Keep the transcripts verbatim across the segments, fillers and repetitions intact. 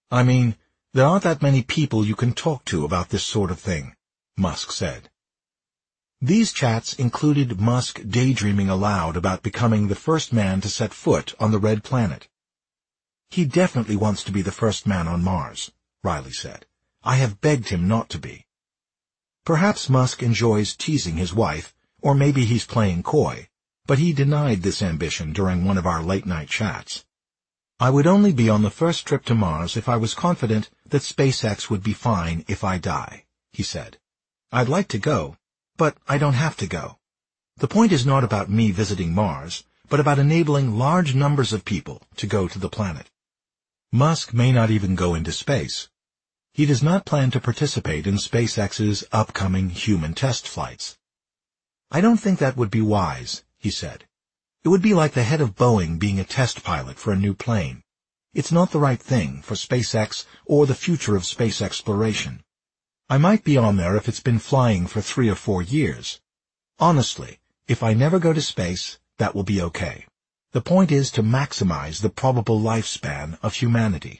I mean, there aren't that many people you can talk to about this sort of thing, Musk said. These chats included Musk daydreaming aloud about becoming the first man to set foot on the Red Planet. He definitely wants to be the first man on Mars, Riley said. I have begged him not to be. Perhaps Musk enjoys teasing his wife, or maybe he's playing coy, but he denied this ambition during one of our late-night chats. I would only be on the first trip to Mars if I was confident that SpaceX would be fine if I die, he said. I'd like to go, but I don't have to go. The point is not about me visiting Mars, but about enabling large numbers of people to go to the planet. Musk may not even go into space. He does not plan to participate in SpaceX's upcoming human test flights. I don't think that would be wise, he said. It would be like the head of Boeing being a test pilot for a new plane. It's not the right thing for SpaceX or the future of space exploration. I might be on there if it's been flying for three or four years. Honestly, if I never go to space, that will be okay. The point is to maximize the probable lifespan of humanity.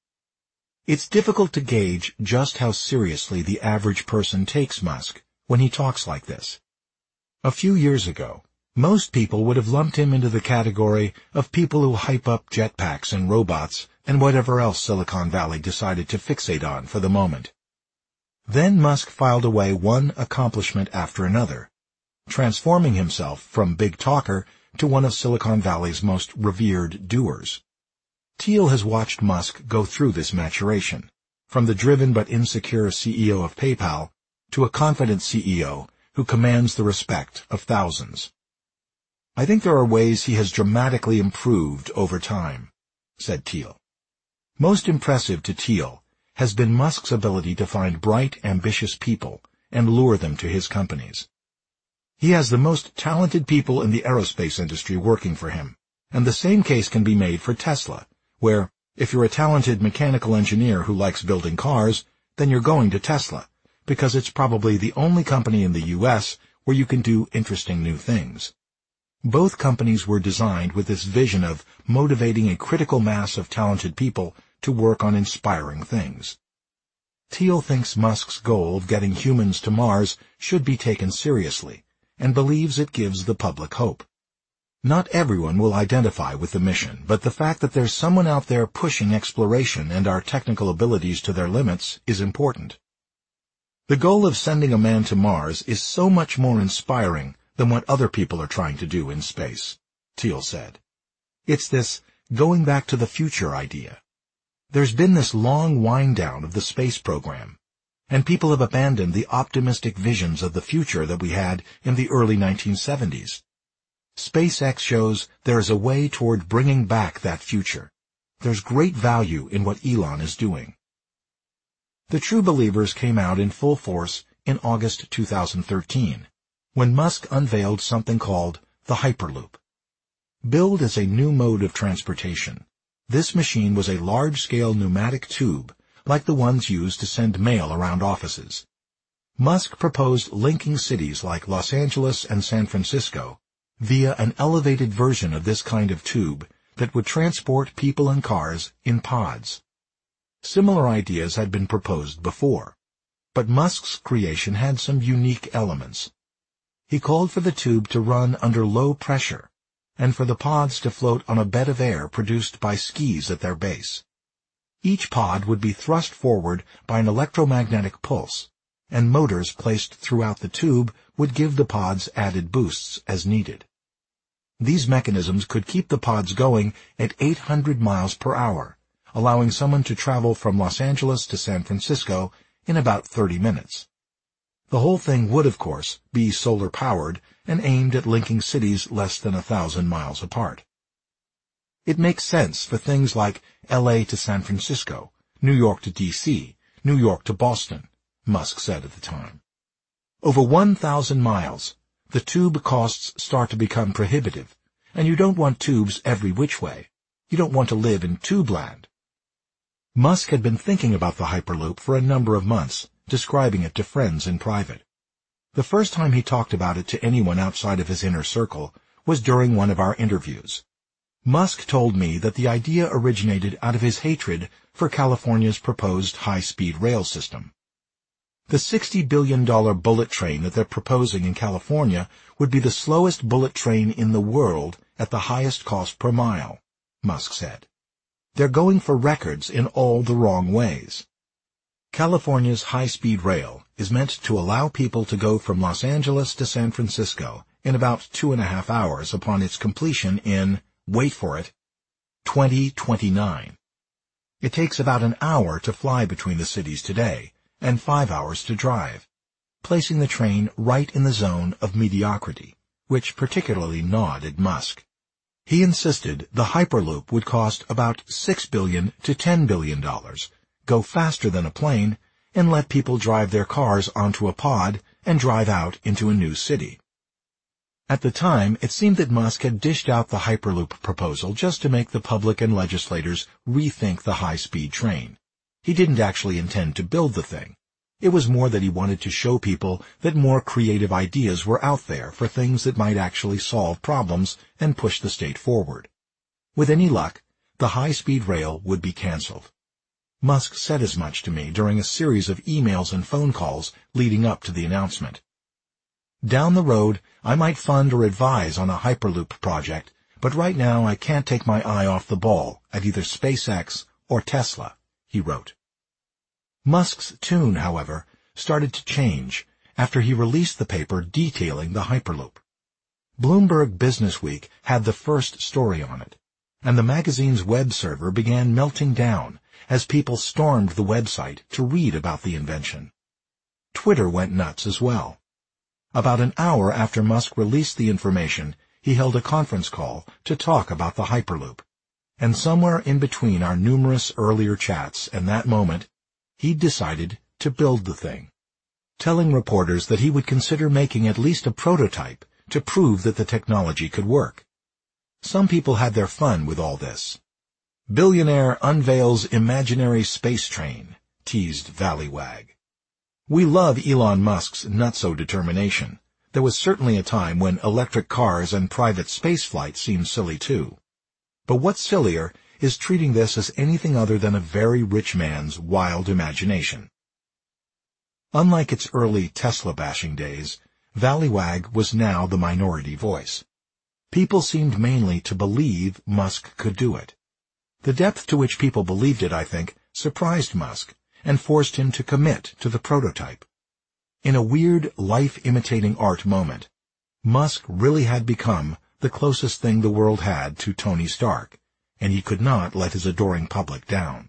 It's difficult to gauge just how seriously the average person takes Musk when he talks like this. A few years ago, most people would have lumped him into the category of people who hype up jetpacks and robots and whatever else Silicon Valley decided to fixate on for the moment. Then Musk filed away one accomplishment after another, transforming himself from big talker to one of Silicon Valley's most revered doers. Thiel has watched Musk go through this maturation, from the driven but insecure C E O of PayPal to a confident C E O who commands the respect of thousands. I think there are ways he has dramatically improved over time, said Thiel. Most impressive to Thiel has been Musk's ability to find bright, ambitious people and lure them to his companies. He has the most talented people in the aerospace industry working for him, and the same case can be made for Tesla, where, if you're a talented mechanical engineer who likes building cars, then you're going to Tesla, because it's probably the only company in the U S where you can do interesting new things. Both companies were designed with this vision of motivating a critical mass of talented people to work on inspiring things. Thiel thinks Musk's goal of getting humans to Mars should be taken seriously, and believes it gives the public hope. Not everyone will identify with the mission, but the fact that there's someone out there pushing exploration and our technical abilities to their limits is important. The goal of sending a man to Mars is so much more inspiring than what other people are trying to do in space, Thiel said. It's this going back to the future idea. There's been this long wind down of the space program, and people have abandoned the optimistic visions of the future that we had in the early nineteen seventies. SpaceX shows there is a way toward bringing back that future. There's great value in what Elon is doing. The True Believers came out in full force in August two thousand thirteen, when Musk unveiled something called the Hyperloop. Billed as a new mode of transportation, this machine was a large-scale pneumatic tube like the ones used to send mail around offices. Musk proposed linking cities like Los Angeles and San Francisco via an elevated version of this kind of tube that would transport people and cars in pods. Similar ideas had been proposed before, but Musk's creation had some unique elements. He called for the tube to run under low pressure, and for the pods to float on a bed of air produced by skis at their base. Each pod would be thrust forward by an electromagnetic pulse, and motors placed throughout the tube would give the pods added boosts as needed. These mechanisms could keep the pods going at eight hundred miles per hour, allowing someone to travel from Los Angeles to San Francisco in about thirty minutes. The whole thing would, of course, be solar-powered and aimed at linking cities less than a thousand miles apart. It makes sense for things like L A to San Francisco, New York to D C, New York to Boston, Musk said at the time. Over one thousand miles, the tube costs start to become prohibitive, and you don't want tubes every which way. You don't want to live in tube land. Musk had been thinking about the Hyperloop for a number of months, describing it to friends in private. The first time he talked about it to anyone outside of his inner circle was during one of our interviews. Musk told me that the idea originated out of his hatred for California's proposed high-speed rail system. The sixty billion dollars bullet train that they're proposing in California would be the slowest bullet train in the world at the highest cost per mile, Musk said. They're going for records in all the wrong ways. California's high-speed rail is meant to allow people to go from Los Angeles to San Francisco in about two and a half hours upon its completion in, wait for it, twenty twenty-nine. It takes about an hour to fly between the cities today, and five hours to drive, placing the train right in the zone of mediocrity, which particularly gnawed at Musk. He insisted the Hyperloop would cost about six billion dollars to ten billion dollars, go faster than a plane, and let people drive their cars onto a pod and drive out into a new city. At the time, it seemed that Musk had dished out the Hyperloop proposal just to make the public and legislators rethink the high-speed train. He didn't actually intend to build the thing. It was more that he wanted to show people that more creative ideas were out there for things that might actually solve problems and push the state forward. With any luck, the high-speed rail would be canceled. Musk said as much to me during a series of emails and phone calls leading up to the announcement. Down the road, I might fund or advise on a Hyperloop project, but right now I can't take my eye off the ball at either SpaceX or Tesla, he wrote. Musk's tune, however, started to change after he released the paper detailing the Hyperloop. Bloomberg Businessweek had the first story on it, and the magazine's web server began melting down as people stormed the website to read about the invention. Twitter went nuts as well. About an hour after Musk released the information, he held a conference call to talk about the Hyperloop. And somewhere in between our numerous earlier chats and that moment, he'd decided to build the thing, telling reporters that he would consider making at least a prototype to prove that the technology could work. Some people had their fun with all this. Billionaire unveils imaginary space train, teased Valleywag. We love Elon Musk's nutso determination. There was certainly a time when electric cars and private spaceflight seemed silly too. But what's sillier is treating this as anything other than a very rich man's wild imagination. Unlike its early Tesla-bashing days, Valleywag was now the minority voice. People seemed mainly to believe Musk could do it. The depth to which people believed it, I think, surprised Musk and forced him to commit to the prototype. In a weird life-imitating art moment, Musk really had become the closest thing the world had to Tony Stark, and he could not let his adoring public down.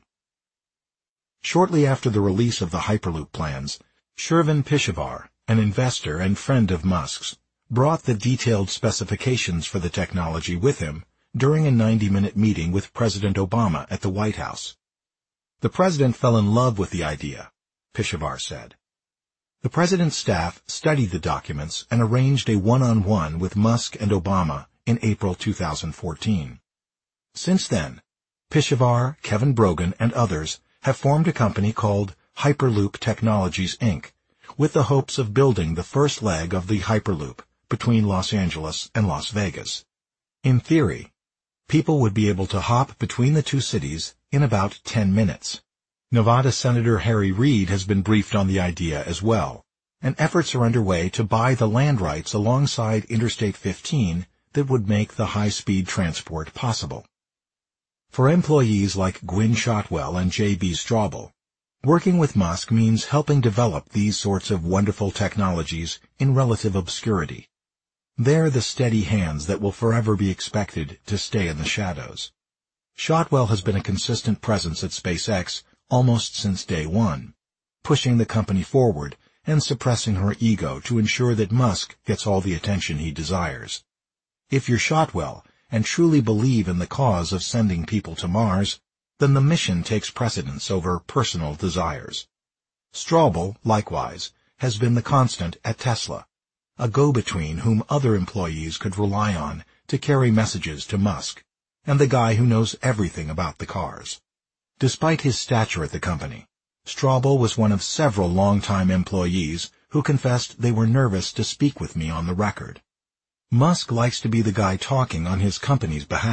Shortly after the release of the Hyperloop plans, Shervin Pishevar, an investor and friend of Musk's, brought the detailed specifications for the technology with him during a ninety-minute meeting with President Obama at the White House. The president fell in love with the idea, Pishevar said. The president's staff studied the documents and arranged a one-on-one with Musk and Obama in April two thousand fourteen. Since then, Pishevar, Kevin Brogan, and others have formed a company called Hyperloop Technologies, Incorporated, with the hopes of building the first leg of the Hyperloop between Los Angeles and Las Vegas. In theory, people would be able to hop between the two cities in about ten minutes. Nevada Senator Harry Reid has been briefed on the idea as well, and efforts are underway to buy the land rights alongside Interstate fifteen that would make the high-speed transport possible. For employees like Gwynne Shotwell and J B Straubel, working with Musk means helping develop these sorts of wonderful technologies in relative obscurity. They're the steady hands that will forever be expected to stay in the shadows. Shotwell has been a consistent presence at SpaceX almost since day one, pushing the company forward and suppressing her ego to ensure that Musk gets all the attention he desires. If you're Shotwell and truly believe in the cause of sending people to Mars, then the mission takes precedence over personal desires. Straubel, likewise, has been the constant at Tesla, a go-between whom other employees could rely on to carry messages to Musk, and the guy who knows everything about the cars. Despite his stature at the company, Straubel was one of several longtime employees who confessed they were nervous to speak with me on the record. Musk likes to be the guy talking on his company's behalf,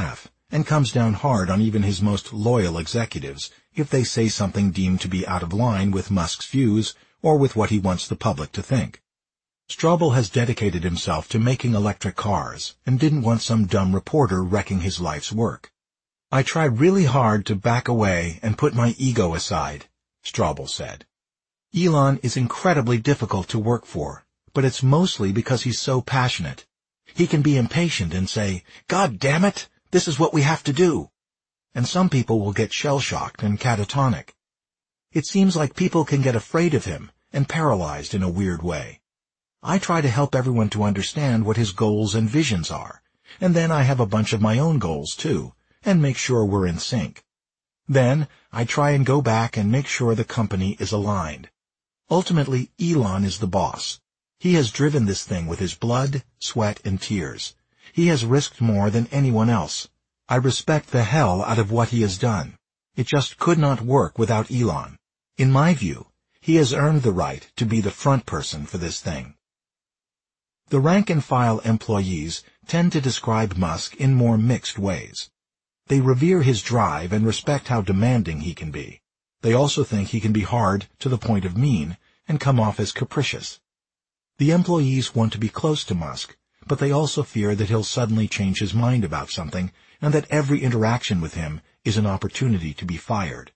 and comes down hard on even his most loyal executives if they say something deemed to be out of line with Musk's views or with what he wants the public to think. Strobel has dedicated himself to making electric cars and didn't want some dumb reporter wrecking his life's work. "I try really hard to back away and put my ego aside," Strobel said. Elon is incredibly difficult to work for, but it's mostly because he's so passionate. He can be impatient and say, "God damn it, this is what we have to do." And some people will get shell-shocked and catatonic. It seems like people can get afraid of him and paralyzed in a weird way. I try to help everyone to understand what his goals and visions are, and then I have a bunch of my own goals too, and make sure we're in sync. Then I try and go back and make sure the company is aligned. Ultimately, Elon is the boss. He has driven this thing with his blood, sweat, and tears. He has risked more than anyone else. I respect the hell out of what he has done. It just could not work without Elon. In my view, he has earned the right to be the front person for this thing. The rank-and-file employees tend to describe Musk in more mixed ways. They revere his drive and respect how demanding he can be. They also think he can be hard to the point of mean and come off as capricious. The employees want to be close to Musk, but they also fear that he'll suddenly change his mind about something and that every interaction with him is an opportunity to be fired.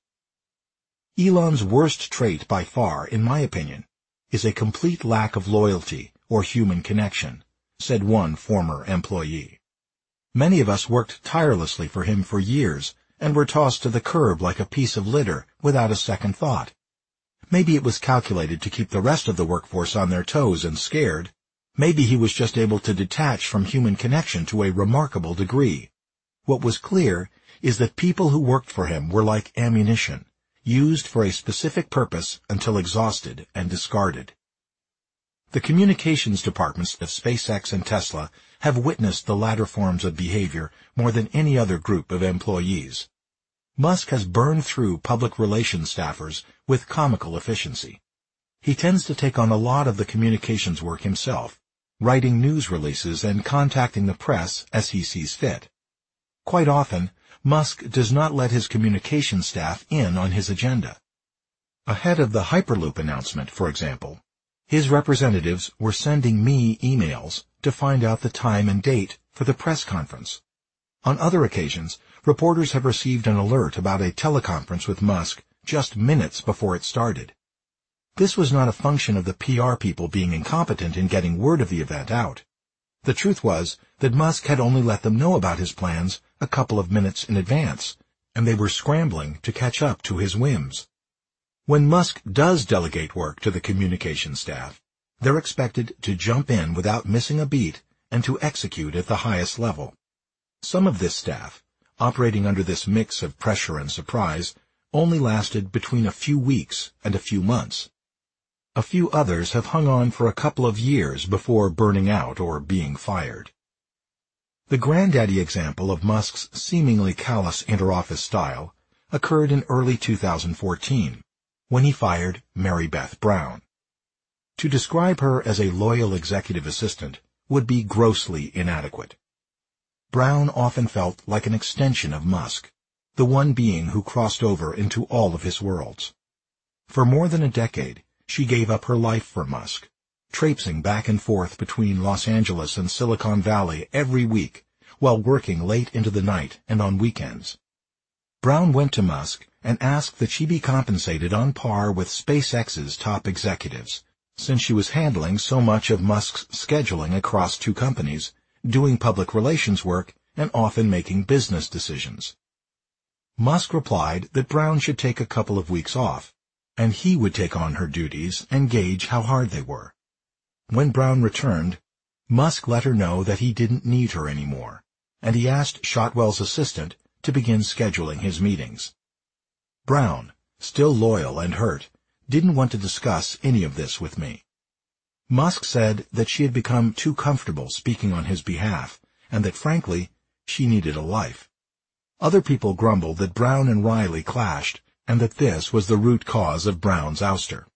Elon's worst trait by far, in my opinion, is a complete lack of loyalty or human connection, said one former employee. Many of us worked tirelessly for him for years and were tossed to the curb like a piece of litter without a second thought. Maybe it was calculated to keep the rest of the workforce on their toes and scared. Maybe he was just able to detach from human connection to a remarkable degree. What was clear is that people who worked for him were like ammunition, used for a specific purpose until exhausted and discarded. The communications departments of SpaceX and Tesla have witnessed the latter forms of behavior more than any other group of employees. Musk has burned through public relations staffers with comical efficiency. He tends to take on a lot of the communications work himself, writing news releases and contacting the press as he sees fit. Quite often, Musk does not let his communications staff in on his agenda. Ahead of the Hyperloop announcement, for example, his representatives were sending me emails to find out the time and date for the press conference. On other occasions, reporters have received an alert about a teleconference with Musk just minutes before it started. This was not a function of the P R people being incompetent in getting word of the event out. The truth was that Musk had only let them know about his plans a couple of minutes in advance, and they were scrambling to catch up to his whims. When Musk does delegate work to the communications staff, they're expected to jump in without missing a beat and to execute at the highest level. Some of this staff, operating under this mix of pressure and surprise, only lasted between a few weeks and a few months. A few others have hung on for a couple of years before burning out or being fired. The granddaddy example of Musk's seemingly callous interoffice style occurred in early two thousand fourteen, when he fired Mary Beth Brown. To describe her as a loyal executive assistant would be grossly inadequate. Brown often felt like an extension of Musk, the one being who crossed over into all of his worlds. For more than a decade, she gave up her life for Musk, traipsing back and forth between Los Angeles and Silicon Valley every week, while working late into the night and on weekends. Brown went to Musk and asked that she be compensated on par with SpaceX's top executives, since she was handling so much of Musk's scheduling across two companies, doing public relations work, and often making business decisions. Musk replied that Brown should take a couple of weeks off, and he would take on her duties and gauge how hard they were. When Brown returned, Musk let her know that he didn't need her anymore, and he asked Shotwell's assistant to begin scheduling his meetings. Brown, still loyal and hurt, didn't want to discuss any of this with me. Musk said that she had become too comfortable speaking on his behalf, and that, frankly, she needed a life. Other people grumbled that Brown and Riley clashed, and that this was the root cause of Brown's ouster.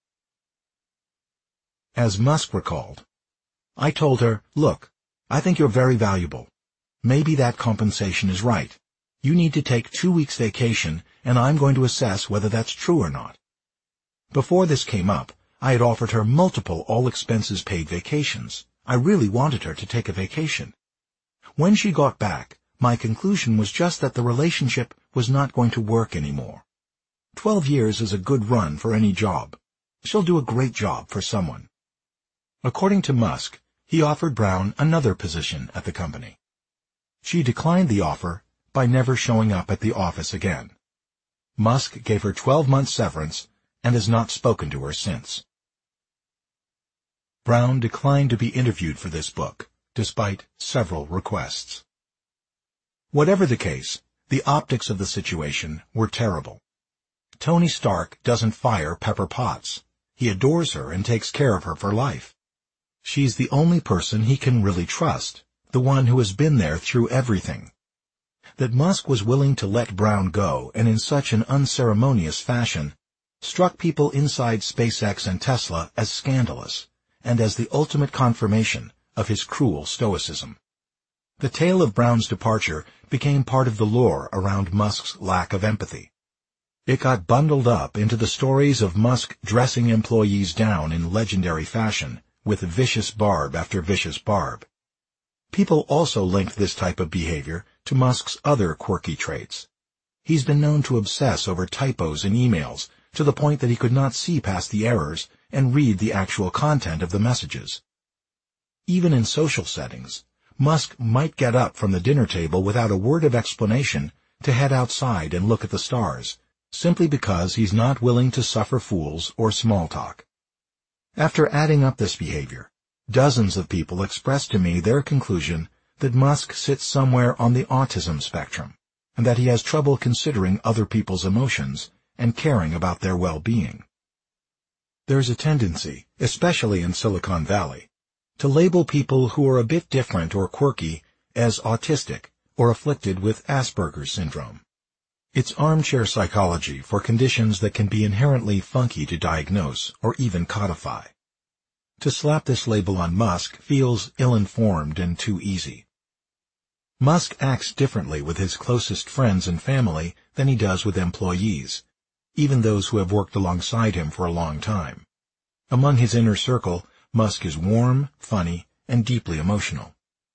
As Musk recalled, "I told her, look, I think you're very valuable. Maybe that compensation is right. You need to take two weeks vacation, and I'm going to assess whether that's true or not. Before this came up, I had offered her multiple all-expenses-paid vacations. I really wanted her to take a vacation. When she got back, my conclusion was just that the relationship was not going to work anymore. Twelve years is a good run for any job. She'll do a great job for someone. According to Musk, he offered Brown another position at the company. She declined the offer by never showing up at the office again. Musk gave her twelve months severance and has not spoken to her since. Brown declined to be interviewed for this book, despite several requests. Whatever the case, the optics of the situation were terrible. Tony Stark doesn't fire Pepper Potts. He adores her and takes care of her for life. She's the only person he can really trust, the one who has been there through everything. That Musk was willing to let Brown go, and in such an unceremonious fashion, struck people inside SpaceX and Tesla as scandalous, and as the ultimate confirmation of his cruel stoicism. The tale of Brown's departure became part of the lore around Musk's lack of empathy. It got bundled up into the stories of Musk dressing employees down in legendary fashion, with vicious barb after vicious barb. People also linked this type of behavior to Musk's other quirky traits. He's been known to obsess over typos in emails, to the point that he could not see past the errors and read the actual content of the messages. Even in social settings, Musk might get up from the dinner table without a word of explanation to head outside and look at the stars, simply because he's not willing to suffer fools or small talk. After adding up this behavior, dozens of people expressed to me their conclusion that Musk sits somewhere on the autism spectrum, and that he has trouble considering other people's emotions and caring about their well-being. There's a tendency, especially in Silicon Valley, to label people who are a bit different or quirky as autistic or afflicted with Asperger's syndrome. It's armchair psychology for conditions that can be inherently funky to diagnose or even codify. To slap this label on Musk feels ill-informed and too easy. Musk acts differently with his closest friends and family than he does with employees, even those who have worked alongside him for a long time. Among his inner circle, Musk is warm, funny, and deeply emotional.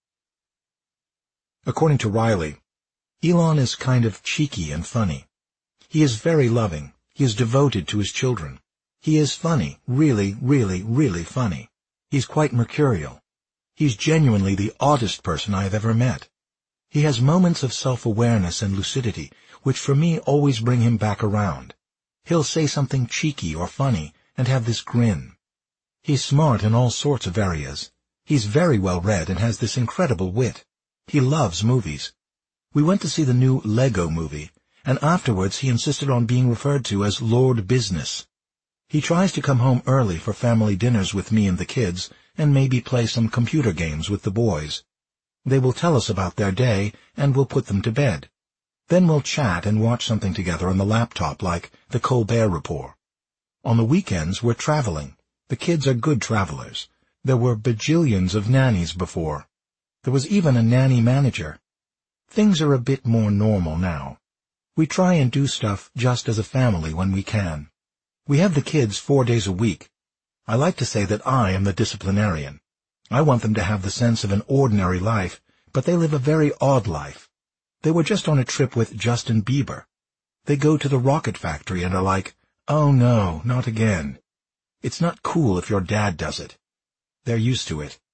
According to Riley, Elon is kind of cheeky and funny. He is very loving. He is devoted to his children. He is funny, really, really, really funny. He's quite mercurial. He's genuinely the oddest person I have ever met. He has moments of self-awareness and lucidity, which for me always bring him back around. He'll say something cheeky or funny and have this grin. He's smart in all sorts of areas. He's very well read and has this incredible wit. He loves movies. We went to see the new Lego movie, and afterwards he insisted on being referred to as Lord Business. He tries to come home early for family dinners with me and the kids, and maybe play some computer games with the boys. They will tell us about their day, and we'll put them to bed. Then we'll chat and watch something together on the laptop like the Colbert Report. On the weekends we're traveling. The kids are good travelers. There were bajillions of nannies before. There was even a nanny manager. Things are a bit more normal now. We try and do stuff just as a family when we can. We have the kids four days a week. I like to say that I am the disciplinarian. I want them to have the sense of an ordinary life, but they live a very odd life. They were just on a trip with Justin Bieber. They go to the rocket factory and are like, oh no, not again. It's not cool if your dad does it. They're used to it.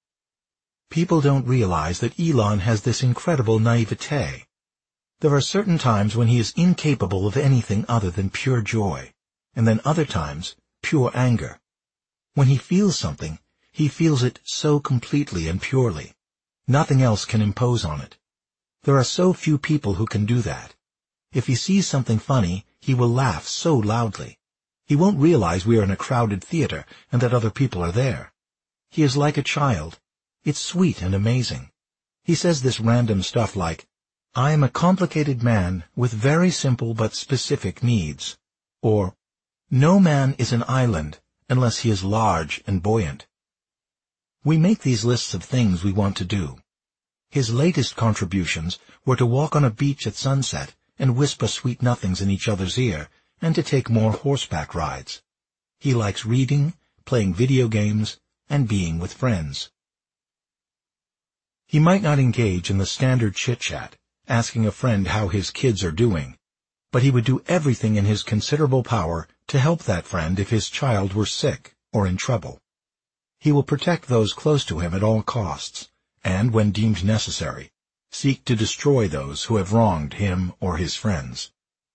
People don't realize that Elon has this incredible naivete. There are certain times when he is incapable of anything other than pure joy, and then other times, pure anger. When he feels something, he feels it so completely and purely. Nothing else can impose on it. There are so few people who can do that. If he sees something funny, he will laugh so loudly. He won't realize we are in a crowded theater and that other people are there. He is like a child. It's sweet and amazing. He says this random stuff like, I am a complicated man with very simple but specific needs. Or, no man is an island unless he is large and buoyant. We make these lists of things we want to do. His latest contributions were to walk on a beach at sunset and whisper sweet nothings in each other's ear, and to take more horseback rides. He likes reading, playing video games, and being with friends. He might not engage in the standard chit-chat, asking a friend how his kids are doing, but he would do everything in his considerable power to help that friend if his child were sick or in trouble. He will protect those close to him at all costs, and, when deemed necessary, seek to destroy those who have wronged him or his friends.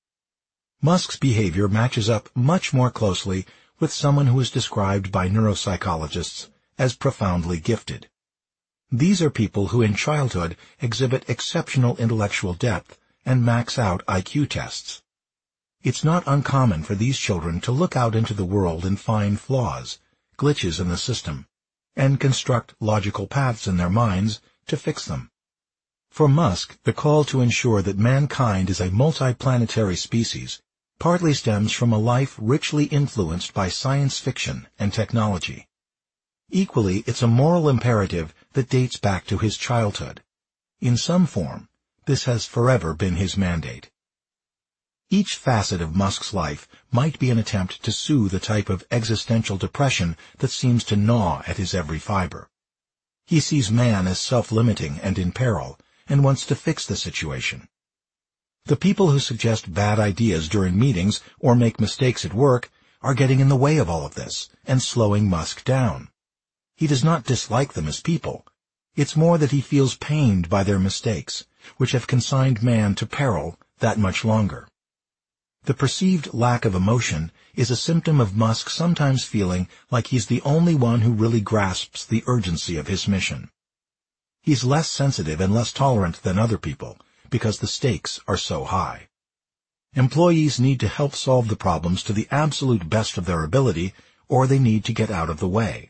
Musk's behavior matches up much more closely with someone who is described by neuropsychologists as profoundly gifted. These are people who in childhood exhibit exceptional intellectual depth and max out I Q tests. It's not uncommon for these children to look out into the world and find flaws, glitches in the system, and construct logical paths in their minds to fix them. For Musk, the call to ensure that mankind is a multiplanetary species partly stems from a life richly influenced by science fiction and technology. Equally, it's a moral imperative that dates back to his childhood. In some form, this has forever been his mandate. Each facet of Musk's life might be an attempt to soothe a type of existential depression that seems to gnaw at his every fiber. He sees man as self-limiting and in peril, and wants to fix the situation. The people who suggest bad ideas during meetings or make mistakes at work are getting in the way of all of this and slowing Musk down. He does not dislike them as people. It's more that he feels pained by their mistakes, which have consigned man to peril that much longer. The perceived lack of emotion is a symptom of Musk sometimes feeling like he's the only one who really grasps the urgency of his mission. He's less sensitive and less tolerant than other people because the stakes are so high. Employees need to help solve the problems to the absolute best of their ability, or they need to get out of the way.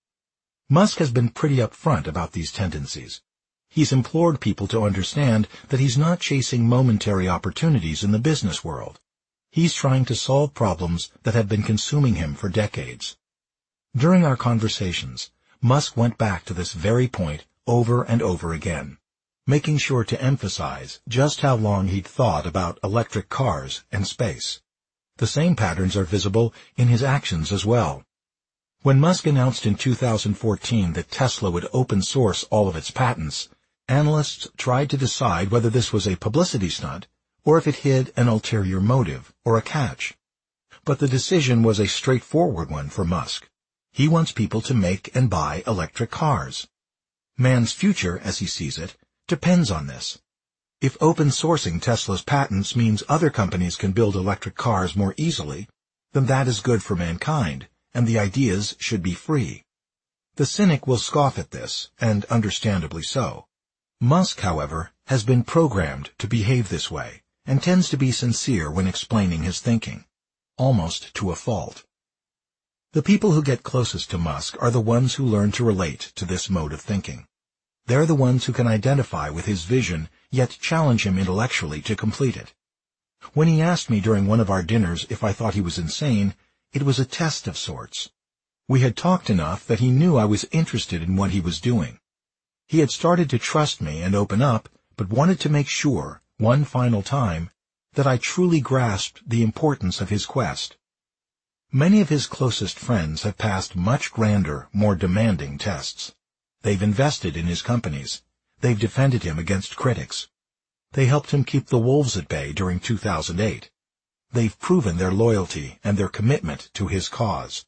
Musk has been pretty upfront about these tendencies. He's implored people to understand that he's not chasing momentary opportunities in the business world. He's trying to solve problems that have been consuming him for decades. During our conversations, Musk went back to this very point over and over again, making sure to emphasize just how long he'd thought about electric cars and space. The same patterns are visible in his actions as well. When Musk announced in two thousand fourteen that Tesla would open source all of its patents, analysts tried to decide whether this was a publicity stunt or if it hid an ulterior motive or a catch. But the decision was a straightforward one for Musk. He wants people to make and buy electric cars. Man's future, as he sees it, depends on this. If open sourcing Tesla's patents means other companies can build electric cars more easily, then that is good for mankind, and the ideas should be free. The cynic will scoff at this, and understandably so. Musk, however, has been programmed to behave this way, and tends to be sincere when explaining his thinking, almost to a fault. The people who get closest to Musk are the ones who learn to relate to this mode of thinking. They're the ones who can identify with his vision, yet challenge him intellectually to complete it. When he asked me during one of our dinners if I thought he was insane, it was a test of sorts. We had talked enough that he knew I was interested in what he was doing. He had started to trust me and open up, but wanted to make sure, one final time, that I truly grasped the importance of his quest. Many of his closest friends have passed much grander, more demanding tests. They've invested in his companies. They've defended him against critics. They helped him keep the wolves at bay during two thousand eight. They've proven their loyalty and their commitment to his cause.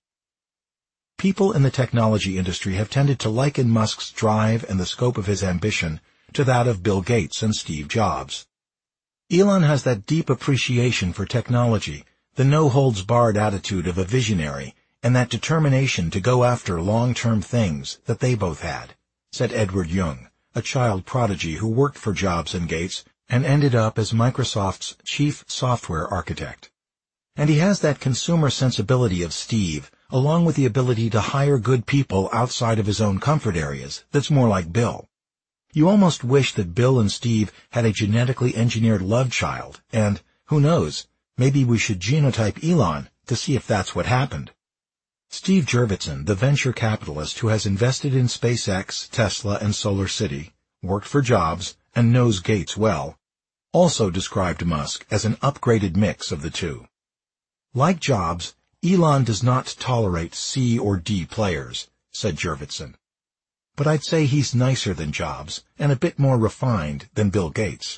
People in the technology industry have tended to liken Musk's drive and the scope of his ambition to that of Bill Gates and Steve Jobs. Elon has that deep appreciation for technology, the no-holds-barred attitude of a visionary, and that determination to go after long-term things that they both had, said Edward Young, a child prodigy who worked for Jobs and Gates and ended up as Microsoft's chief software architect. And he has that consumer sensibility of Steve, along with the ability to hire good people outside of his own comfort areas, that's more like Bill. You almost wish that Bill and Steve had a genetically engineered love child, and, who knows, maybe we should genotype Elon to see if that's what happened. Steve Jurvetson, the venture capitalist who has invested in SpaceX, Tesla, and SolarCity, worked for Jobs, and knows Gates well, also described Musk as an upgraded mix of the two. Like Jobs, Elon does not tolerate C or D players, said Jurvetson. But I'd say he's nicer than Jobs and a bit more refined than Bill Gates.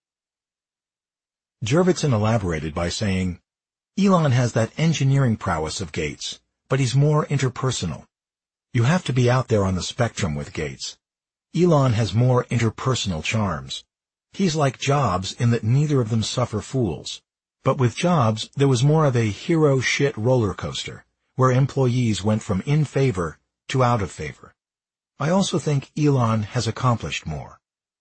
Jurvetson elaborated by saying, Elon has that engineering prowess of Gates, but he's more interpersonal. You have to be out there on the spectrum with Gates. Elon has more interpersonal charms. He's like Jobs in that neither of them suffer fools. But with Jobs, there was more of a hero shit roller coaster, where employees went from in favor to out of favor. I also think Elon has accomplished more.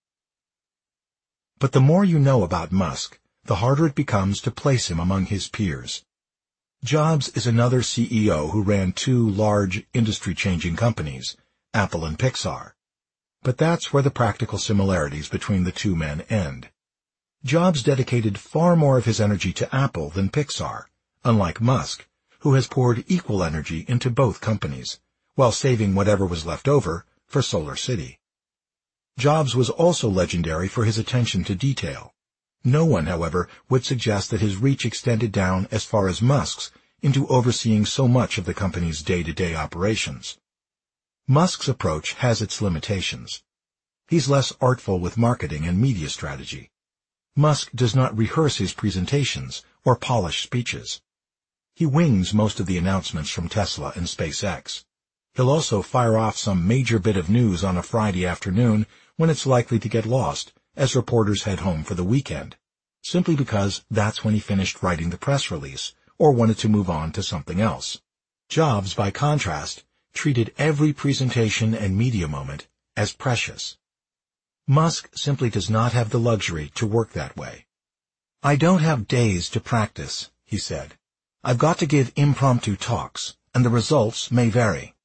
But the more you know about Musk, the harder it becomes to place him among his peers. Jobs is another C E O who ran two large industry-changing companies, Apple and Pixar. But that's where the practical similarities between the two men end. Jobs dedicated far more of his energy to Apple than Pixar, unlike Musk, who has poured equal energy into both companies, while saving whatever was left over for Solar City. Jobs was also legendary for his attention to detail. No one, however, would suggest that his reach extended down as far as Musk's into overseeing so much of the company's day-to-day operations. Musk's approach has its limitations. He's less artful with marketing and media strategy. Musk does not rehearse his presentations or polish speeches. He wings most of the announcements from Tesla and SpaceX. He'll also fire off some major bit of news on a Friday afternoon when it's likely to get lost as reporters head home for the weekend, simply because that's when he finished writing the press release or wanted to move on to something else. Jobs, by contrast, treated every presentation and media moment as precious. Musk simply does not have the luxury to work that way. I don't have days to practice, he said. I've got to give impromptu talks, and the results may vary.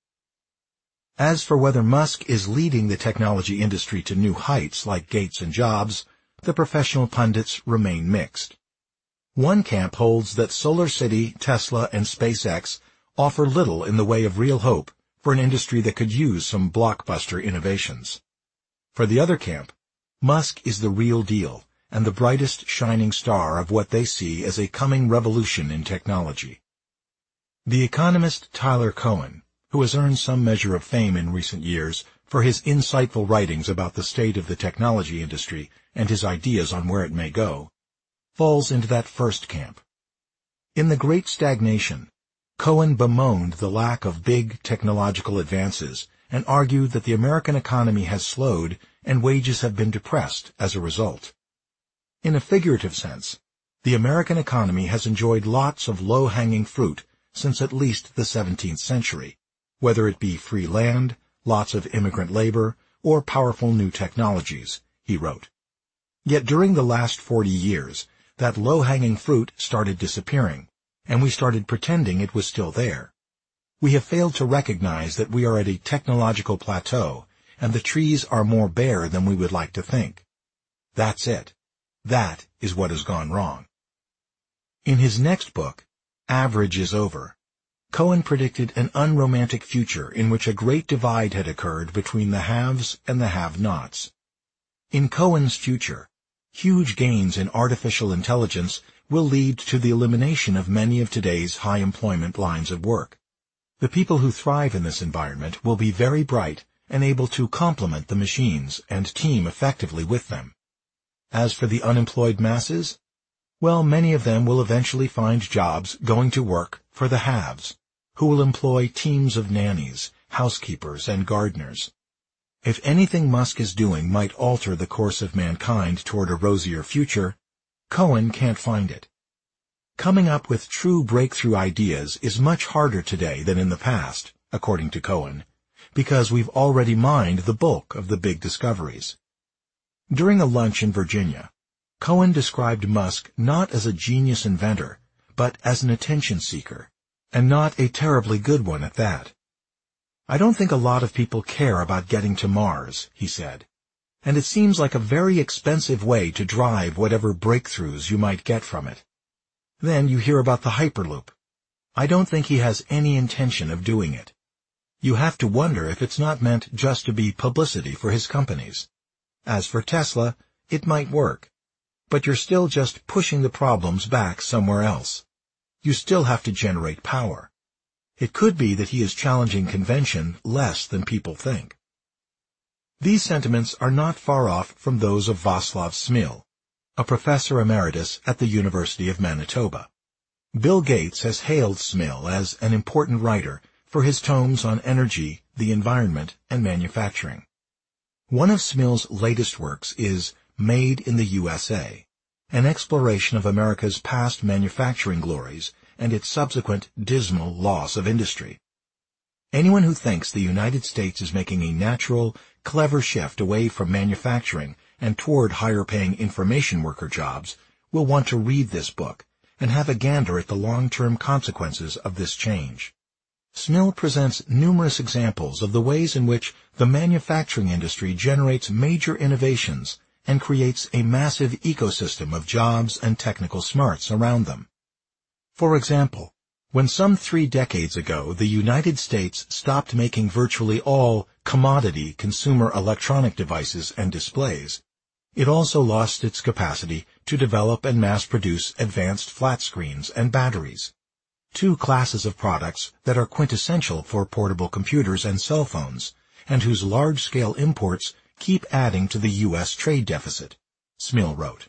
As for whether Musk is leading the technology industry to new heights like Gates and Jobs, the professional pundits remain mixed. One camp holds that Solar City, Tesla, and SpaceX offer little in the way of real hope for an industry that could use some blockbuster innovations. For the other camp, Musk is the real deal and the brightest shining star of what they see as a coming revolution in technology. The economist Tyler Cowen, who has earned some measure of fame in recent years for his insightful writings about the state of the technology industry and his ideas on where it may go, falls into that first camp. In The Great Stagnation, Cowen bemoaned the lack of big technological advances and argued that the American economy has slowed and wages have been depressed as a result. In a figurative sense, the American economy has enjoyed lots of low-hanging fruit since at least the seventeenth century, whether it be free land, lots of immigrant labor, or powerful new technologies, he wrote. Yet during the last forty years, that low-hanging fruit started disappearing, and we started pretending it was still there. We have failed to recognize that we are at a technological plateau, and the trees are more bare than we would like to think. That's it. That is what has gone wrong. In his next book, Average is Over, Cowen predicted an unromantic future in which a great divide had occurred between the haves and the have-nots. In Cowen's future, huge gains in artificial intelligence will lead to the elimination of many of today's high-employment lines of work. The people who thrive in this environment will be very bright and able to complement the machines and team effectively with them. As for the unemployed masses, well, many of them will eventually find jobs going to work for the haves, who will employ teams of nannies, housekeepers, and gardeners. If anything Musk is doing might alter the course of mankind toward a rosier future, Cowen can't find it. Coming up with true breakthrough ideas is much harder today than in the past, according to Cowen, because we've already mined the bulk of the big discoveries. During a lunch in Virginia, Cowen described Musk not as a genius inventor, but as an attention seeker, and not a terribly good one at that. I don't think a lot of people care about getting to Mars, he said, and it seems like a very expensive way to drive whatever breakthroughs you might get from it. Then you hear about the Hyperloop. I don't think he has any intention of doing it. You have to wonder if it's not meant just to be publicity for his companies. As for Tesla, it might work. But you're still just pushing the problems back somewhere else. You still have to generate power. It could be that he is challenging convention less than people think. These sentiments are not far off from those of Václav Smil, a professor emeritus at the University of Manitoba. Bill Gates has hailed Smil as an important writer for his tomes on energy, the environment, and manufacturing. One of Smil's latest works is Made in the U S A, an exploration of America's past manufacturing glories and its subsequent dismal loss of industry. Anyone who thinks the United States is making a natural, clever shift away from manufacturing and toward higher-paying information worker jobs will want to read this book and have a gander at the long-term consequences of this change. Smil presents numerous examples of the ways in which the manufacturing industry generates major innovations and creates a massive ecosystem of jobs and technical smarts around them. For example, when some three decades ago the United States stopped making virtually all commodity consumer electronic devices and displays, it also lost its capacity to develop and mass-produce advanced flat screens and batteries, two classes of products that are quintessential for portable computers and cell phones, and whose large-scale imports keep adding to the U S trade deficit, Smil wrote.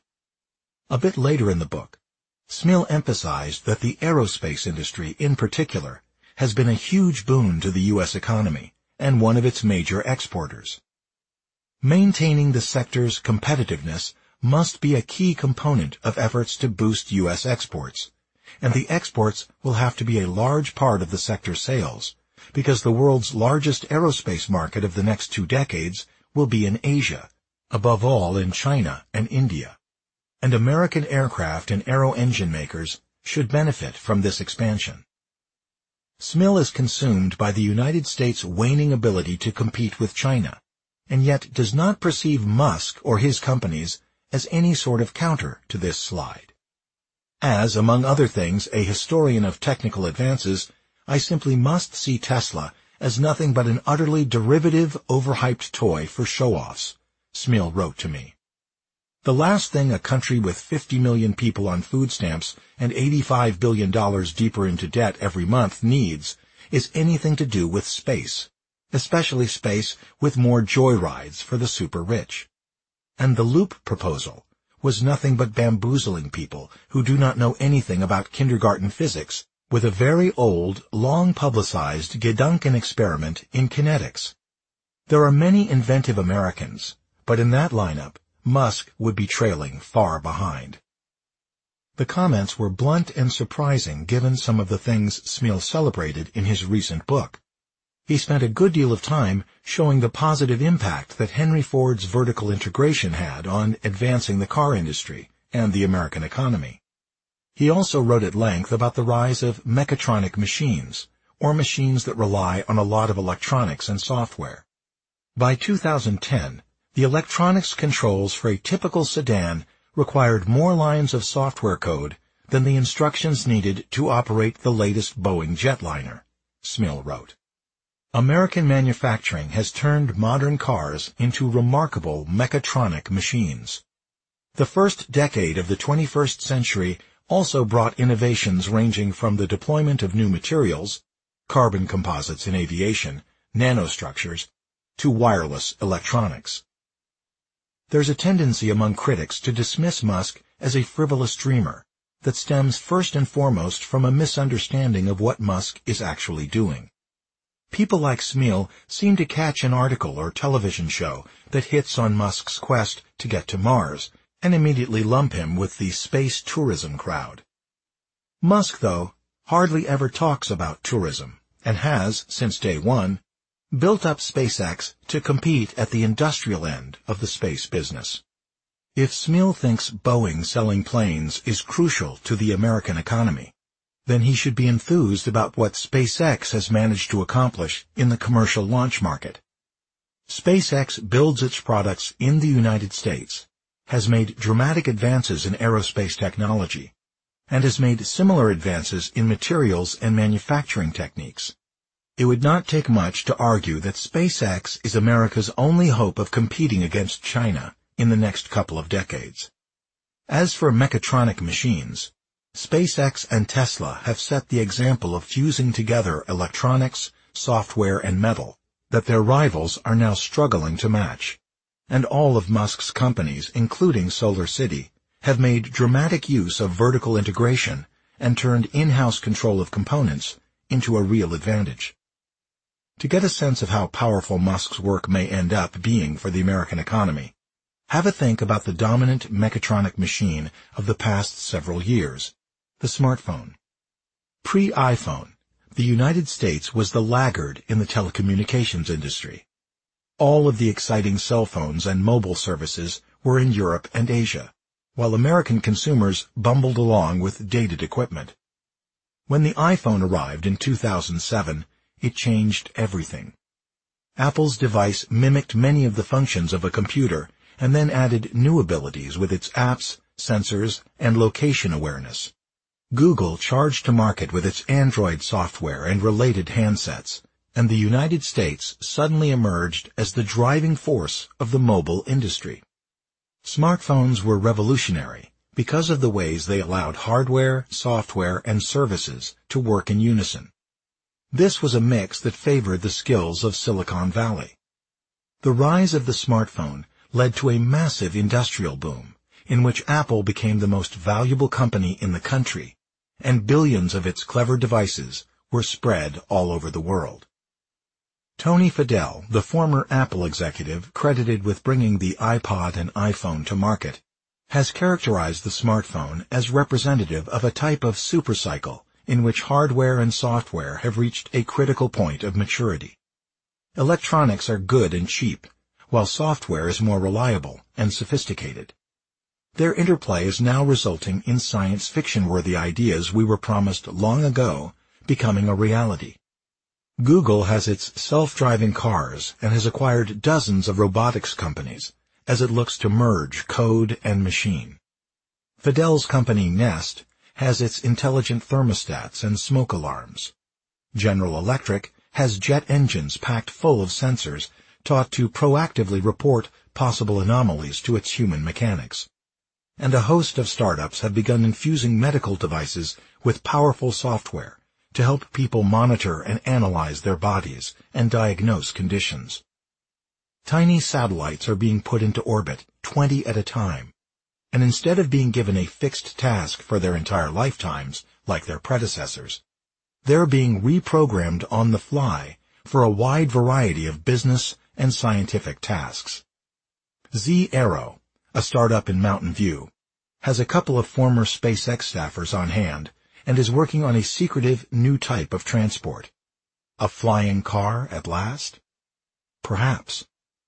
A bit later in the book, Smil emphasized that the aerospace industry in particular has been a huge boon to the U S economy and one of its major exporters. Maintaining the sector's competitiveness must be a key component of efforts to boost U S exports, and the exports will have to be a large part of the sector's sales, because the world's largest aerospace market of the next two decades will be in Asia, above all in China and India. And American aircraft and aero engine makers should benefit from this expansion. Smil is consumed by the United States' waning ability to compete with China, and yet does not perceive Musk or his companies as any sort of counter to this slide. As, among other things, a historian of technical advances, I simply must see Tesla as nothing but an utterly derivative, overhyped toy for show-offs, Smil wrote to me. The last thing a country with fifty million people on food stamps and eighty-five billion dollars deeper into debt every month needs is anything to do with space, especially space with more joyrides for the super-rich. And the Loop proposal was nothing but bamboozling people who do not know anything about kindergarten physics with a very old, long-publicized Gedanken experiment in kinetics. There are many inventive Americans, but in that lineup, Musk would be trailing far behind. The comments were blunt and surprising given some of the things Smil celebrated in his recent book. He spent a good deal of time showing the positive impact that Henry Ford's vertical integration had on advancing the car industry and the American economy. He also wrote at length about the rise of mechatronic machines, or machines that rely on a lot of electronics and software. By two thousand ten, the electronics controls for a typical sedan required more lines of software code than the instructions needed to operate the latest Boeing jetliner, Smil wrote. American manufacturing has turned modern cars into remarkable mechatronic machines. The first decade of the twenty-first century also brought innovations ranging from the deployment of new materials, carbon composites in aviation, nanostructures, to wireless electronics. There's a tendency among critics to dismiss Musk as a frivolous dreamer that stems first and foremost from a misunderstanding of what Musk is actually doing. People like Smil seem to catch an article or television show that hits on Musk's quest to get to Mars and immediately lump him with the space tourism crowd. Musk, though, hardly ever talks about tourism and has, since day one, built up SpaceX to compete at the industrial end of the space business. If Smil thinks Boeing selling planes is crucial to the American economy, then he should be enthused about what SpaceX has managed to accomplish in the commercial launch market. SpaceX builds its products in the United States, has made dramatic advances in aerospace technology, and has made similar advances in materials and manufacturing techniques. It would not take much to argue that SpaceX is America's only hope of competing against China in the next couple of decades. As for mechatronic machines, SpaceX and Tesla have set the example of fusing together electronics, software, and metal that their rivals are now struggling to match. And all of Musk's companies, including SolarCity, have made dramatic use of vertical integration and turned in-house control of components into a real advantage. To get a sense of how powerful Musk's work may end up being for the American economy, have a think about the dominant mechatronic machine of the past several years, the smartphone. Pre-iPhone, the United States was the laggard in the telecommunications industry. All of the exciting cell phones and mobile services were in Europe and Asia, while American consumers bumbled along with dated equipment. When the iPhone arrived in two thousand seven, it changed everything. Apple's device mimicked many of the functions of a computer and then added new abilities with its apps, sensors, and location awareness. Google charged to market with its Android software and related handsets, and the United States suddenly emerged as the driving force of the mobile industry. Smartphones were revolutionary because of the ways they allowed hardware, software, and services to work in unison. This was a mix that favored the skills of Silicon Valley. The rise of the smartphone led to a massive industrial boom, in which Apple became the most valuable company in the country, and billions of its clever devices were spread all over the world. Tony Fadell, the former Apple executive credited with bringing the iPod and iPhone to market, has characterized the smartphone as representative of a type of supercycle in which hardware and software have reached a critical point of maturity. Electronics are good and cheap, while software is more reliable and sophisticated. Their interplay is now resulting in science fiction-worthy ideas we were promised long ago becoming a reality. Google has its self-driving cars and has acquired dozens of robotics companies as it looks to merge code and machine. Fadell's company Nest has its intelligent thermostats and smoke alarms. General Electric has jet engines packed full of sensors taught to proactively report possible anomalies to its human mechanics. And a host of startups have begun infusing medical devices with powerful software to help people monitor and analyze their bodies and diagnose conditions. Tiny satellites are being put into orbit, twenty at a time, and instead of being given a fixed task for their entire lifetimes, like their predecessors, they're being reprogrammed on the fly for a wide variety of business and scientific tasks. Z-Aero, a startup in Mountain View, has a couple of former SpaceX staffers on hand and is working on a secretive new type of transport. A flying car at last? Perhaps.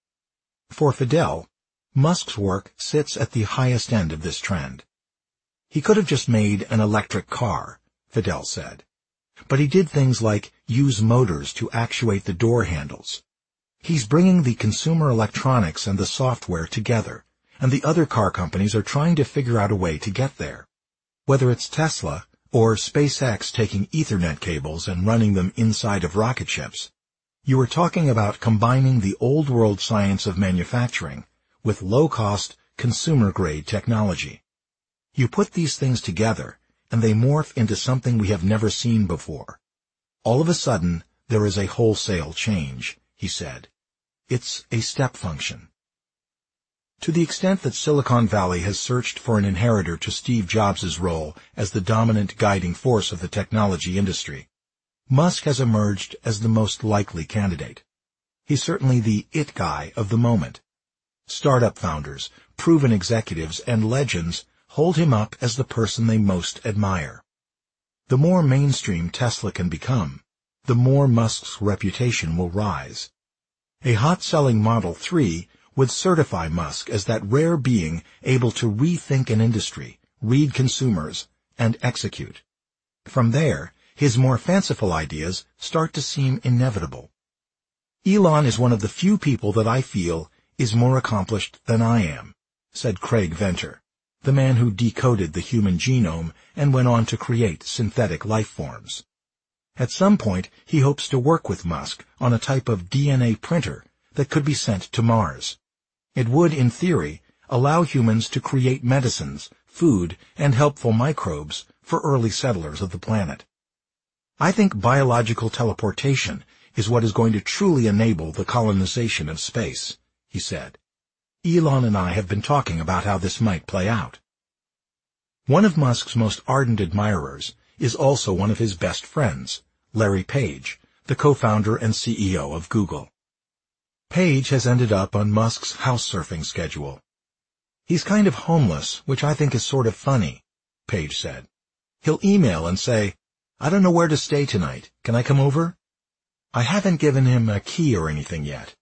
For Fadell, Musk's work sits at the highest end of this trend. He could have just made an electric car, Fadell said, but he did things like use motors to actuate the door handles. He's bringing the consumer electronics and the software together, and the other car companies are trying to figure out a way to get there. Whether it's Tesla or SpaceX taking Ethernet cables and running them inside of rocket ships, you are talking about combining the old-world science of manufacturing with low-cost, consumer-grade technology. You put these things together, and they morph into something we have never seen before. All of a sudden, there is a wholesale change, he said. It's a step function. To the extent that Silicon Valley has searched for an inheritor to Steve Jobs' role as the dominant guiding force of the technology industry, Musk has emerged as the most likely candidate. He's certainly the it guy of the moment. Startup founders, proven executives, and legends hold him up as the person they most admire. The more mainstream Tesla can become, the more Musk's reputation will rise. A hot-selling Model three would certify Musk as that rare being able to rethink an industry, read consumers, and execute. From there, his more fanciful ideas start to seem inevitable. Elon is one of the few people that I feel is more accomplished than I am, said Craig Venter, the man who decoded the human genome and went on to create synthetic life forms. At some point, he hopes to work with Musk on a type of D N A printer that could be sent to Mars. It would, in theory, allow humans to create medicines, food, and helpful microbes for early settlers of the planet. I think biological teleportation is what is going to truly enable the colonization of space, he said. Elon and I have been talking about how this might play out. One of Musk's most ardent admirers is also one of his best friends, Larry Page, the co-founder and C E O of Google. Page has ended up on Musk's house surfing schedule. He's kind of homeless, which I think is sort of funny, Page said. He'll email and say, I don't know where to stay tonight. Can I come over? I haven't given him a key or anything yet.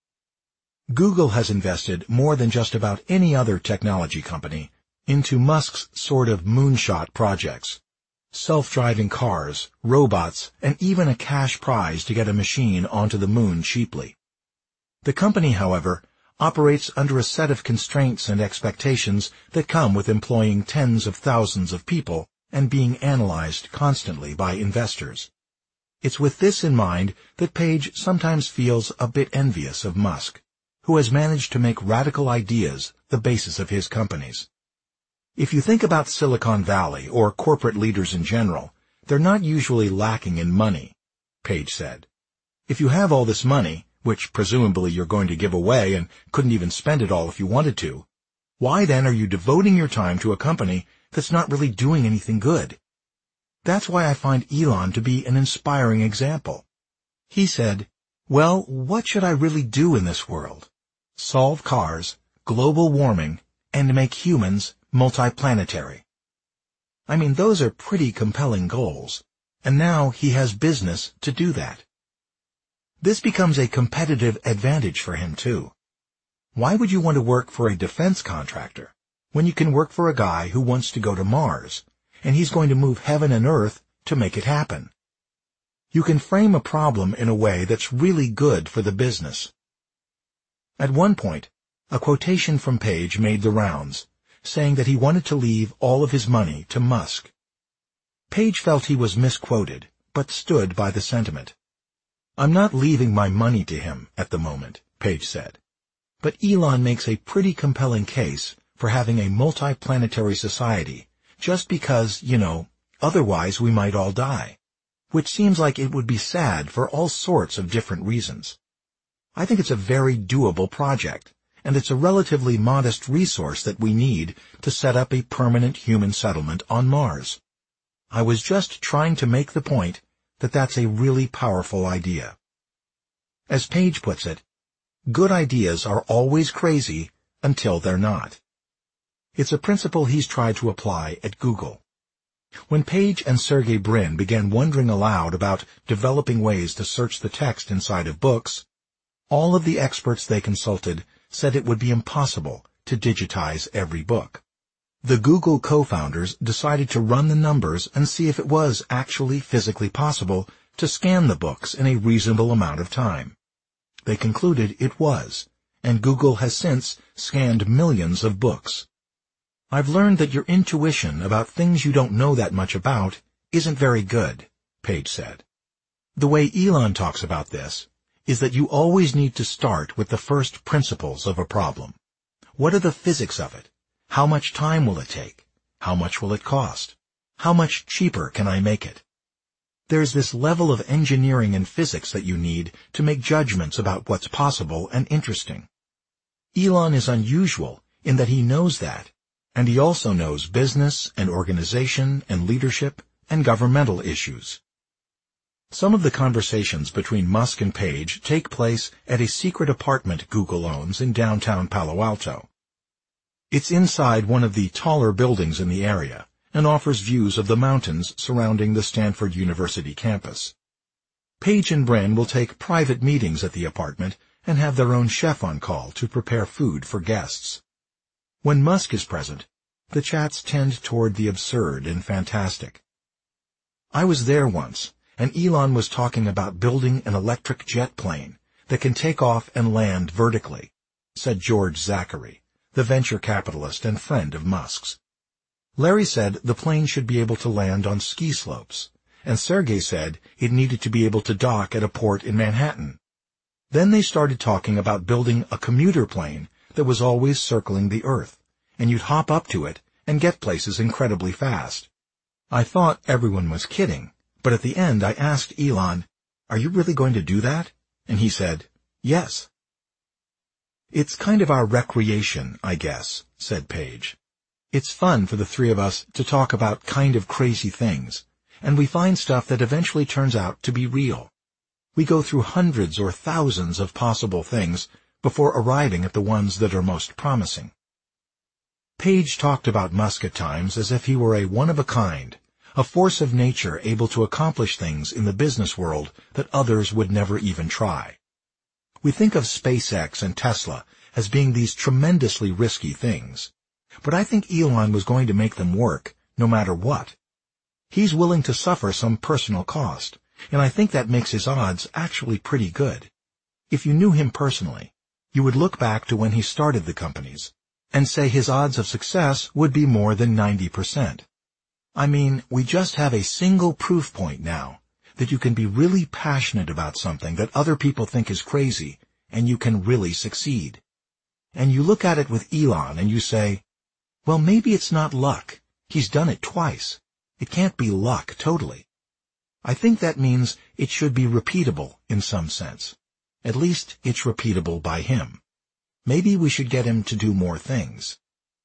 Google has invested more than just about any other technology company into Musk's sort of moonshot projects. Self-driving cars, robots, and even a cash prize to get a machine onto the moon cheaply. The company, however, operates under a set of constraints and expectations that come with employing tens of thousands of people and being analyzed constantly by investors. It's with this in mind that Page sometimes feels a bit envious of Musk, who has managed to make radical ideas the basis of his companies. If you think about Silicon Valley or corporate leaders in general, they're not usually lacking in money, Page said. If you have all this money, which presumably you're going to give away and couldn't even spend it all if you wanted to, why then are you devoting your time to a company that's not really doing anything good? That's why I find Elon to be an inspiring example. He said, well, what should I really do in this world? Solve cars, global warming, and make humans multiplanetary. I mean, those are pretty compelling goals, and now he has business to do that. This becomes a competitive advantage for him, too. Why would you want to work for a defense contractor when you can work for a guy who wants to go to Mars, and he's going to move heaven and earth to make it happen? You can frame a problem in a way that's really good for the business. At one point, a quotation from Page made the rounds, saying that he wanted to leave all of his money to Musk. Page felt he was misquoted, but stood by the sentiment. I'm not leaving my money to him at the moment, Page said. But Elon makes a pretty compelling case for having a multiplanetary society, just because, you know, otherwise we might all die, which seems like it would be sad for all sorts of different reasons. I think it's a very doable project, and it's a relatively modest resource that we need to set up a permanent human settlement on Mars. I was just trying to make the point that that's a really powerful idea. As Page puts it, good ideas are always crazy until they're not. It's a principle he's tried to apply at Google. When Page and Sergey Brin began wondering aloud about developing ways to search the text inside of books, all of the experts they consulted said it would be impossible to digitize every book. The Google co-founders decided to run the numbers and see if it was actually physically possible to scan the books in a reasonable amount of time. They concluded it was, and Google has since scanned millions of books. I've learned that your intuition about things you don't know that much about isn't very good, Page said. The way Elon talks about this is that you always need to start with the first principles of a problem. What are the physics of it? How much time will it take? How much will it cost? How much cheaper can I make it? There's this level of engineering and physics that you need to make judgments about what's possible and interesting. Elon is unusual in that he knows that, and he also knows business and organization and leadership and governmental issues. Some of the conversations between Musk and Page take place at a secret apartment Google owns in downtown Palo Alto. It's inside one of the taller buildings in the area and offers views of the mountains surrounding the Stanford University campus. Page and Brin will take private meetings at the apartment and have their own chef on call to prepare food for guests. When Musk is present, the chats tend toward the absurd and fantastic. I was there once, and Elon was talking about building an electric jet plane that can take off and land vertically, said George Zachary, the venture capitalist and friend of Musk's. Larry said the plane should be able to land on ski slopes, and Sergey said it needed to be able to dock at a port in Manhattan. Then they started talking about building a commuter plane that was always circling the Earth, and you'd hop up to it and get places incredibly fast. I thought everyone was kidding, but at the end I asked Elon, "Are you really going to do that?" And he said, "Yes." "It's kind of our recreation, I guess," said Paige. "It's fun for the three of us to talk about kind of crazy things, and we find stuff that eventually turns out to be real. We go through hundreds or thousands of possible things before arriving at the ones that are most promising." Paige talked about Musk at times as if he were a one-of-a-kind, a force of nature able to accomplish things in the business world that others would never even try. We think of SpaceX and Tesla as being these tremendously risky things, but I think Elon was going to make them work, no matter what. He's willing to suffer some personal cost, and I think that makes his odds actually pretty good. If you knew him personally, you would look back to when he started the companies and say his odds of success would be more than ninety percent. I mean, we just have a single proof point now that you can be really passionate about something that other people think is crazy, and you can really succeed. And you look at it with Elon and you say, well, maybe it's not luck. He's done it twice. It can't be luck totally. I think that means it should be repeatable in some sense. At least it's repeatable by him. Maybe we should get him to do more things.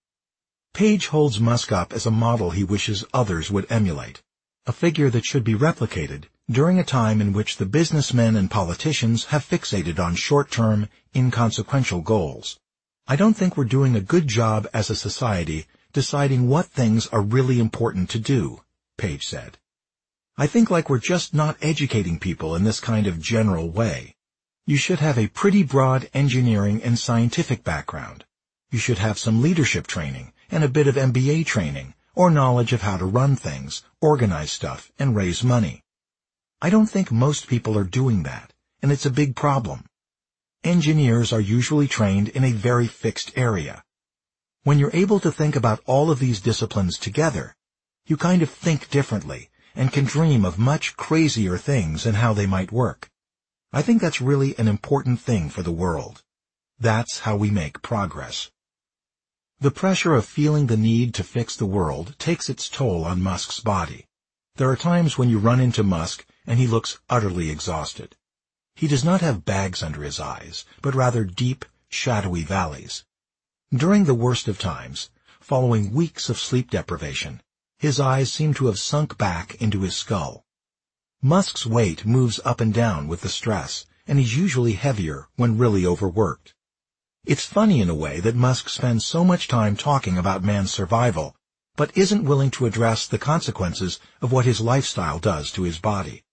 Paige holds Musk up as a model he wishes others would emulate, a figure that should be replicated during a time in which the businessmen and politicians have fixated on short-term, inconsequential goals. I don't think we're doing a good job as a society deciding what things are really important to do, Paige said. I think like we're just not educating people in this kind of general way. You should have a pretty broad engineering and scientific background. You should have some leadership training and a bit of M B A training or knowledge of how to run things, organize stuff, and raise money. I don't think most people are doing that, and it's a big problem. Engineers are usually trained in a very fixed area. When you're able to think about all of these disciplines together, you kind of think differently and can dream of much crazier things and how they might work. I think that's really an important thing for the world. That's how we make progress. The pressure of feeling the need to fix the world takes its toll on Musk's body. There are times when you run into Musk and he looks utterly exhausted. He does not have bags under his eyes, but rather deep, shadowy valleys. During the worst of times, following weeks of sleep deprivation, his eyes seem to have sunk back into his skull. Musk's weight moves up and down with the stress, and he's usually heavier when really overworked. It's funny in a way that Musk spends so much time talking about man's survival, but isn't willing to address the consequences of what his lifestyle does to his body.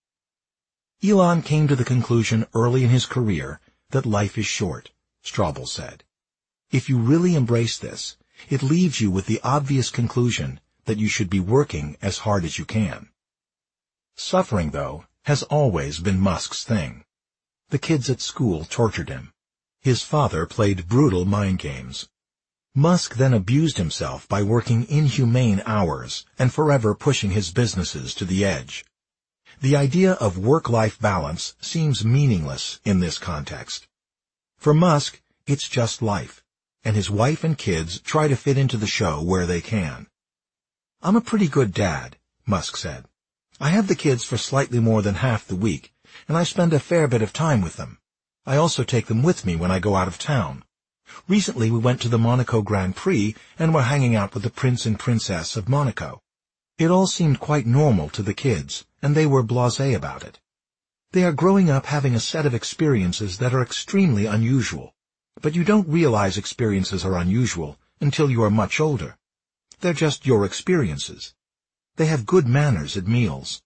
Elon came to the conclusion early in his career that life is short, Strobel said. If you really embrace this, it leaves you with the obvious conclusion that you should be working as hard as you can. Suffering, though, has always been Musk's thing. The kids at school tortured him. His father played brutal mind games. Musk then abused himself by working inhumane hours and forever pushing his businesses to the edge. The idea of work-life balance seems meaningless in this context. For Musk, it's just life, and his wife and kids try to fit into the show where they can. I'm a pretty good dad, Musk said. I have the kids for slightly more than half the week, and I spend a fair bit of time with them. I also take them with me when I go out of town. Recently we went to the Monaco Grand Prix and were hanging out with the Prince and Princess of Monaco. It all seemed quite normal to the kids, and they were blasé about it. They are growing up having a set of experiences that are extremely unusual, but you don't realize experiences are unusual until you are much older. They're just your experiences. They have good manners at meals.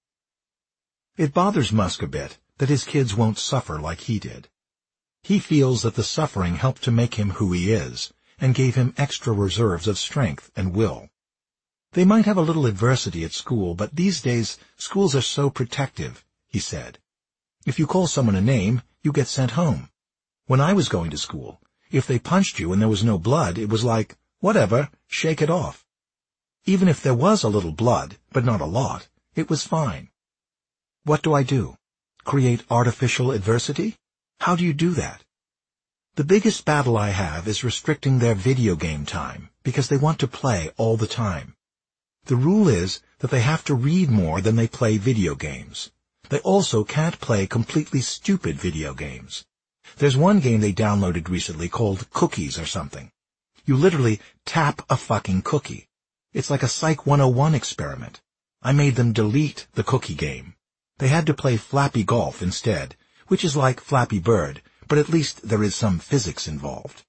It bothers Musk a bit that his kids won't suffer like he did. He feels that the suffering helped to make him who he is and gave him extra reserves of strength and will. They might have a little adversity at school, but these days schools are so protective, he said. If you call someone a name, you get sent home. When I was going to school, if they punched you and there was no blood, it was like, whatever, shake it off. Even if there was a little blood, but not a lot, it was fine. What do I do? Create artificial adversity? How do you do that? The biggest battle I have is restricting their video game time, because they want to play all the time. The rule is that they have to read more than they play video games. They also can't play completely stupid video games. There's one game they downloaded recently called Cookies or something. You literally tap a fucking cookie. It's like a Psych one oh one experiment. I made them delete the cookie game. They had to play Flappy Golf instead, which is like Flappy Bird, but at least there is some physics involved.